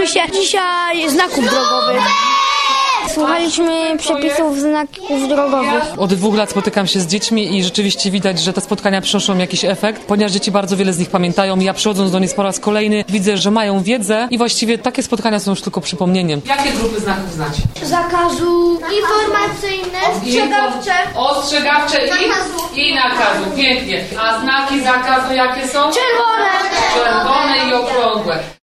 dzisiaj znaków drogowych. Słuchaliśmy przepisów znaków drogowych. Od 2 lat spotykam się z dziećmi i rzeczywiście widać, że te spotkania przynoszą jakiś efekt, ponieważ dzieci bardzo wiele z nich pamiętają. Ja przychodząc do nich po raz kolejny widzę, że mają wiedzę i właściwie takie spotkania są już tylko przypomnieniem. Jakie grupy znaków znacie? Zakazu, informacyjne, ostrzegawcze. Ostrzegawcze i nakazu. Pięknie. A znaki zakazu jakie są? Czerwone. Czerwone i okrągłe.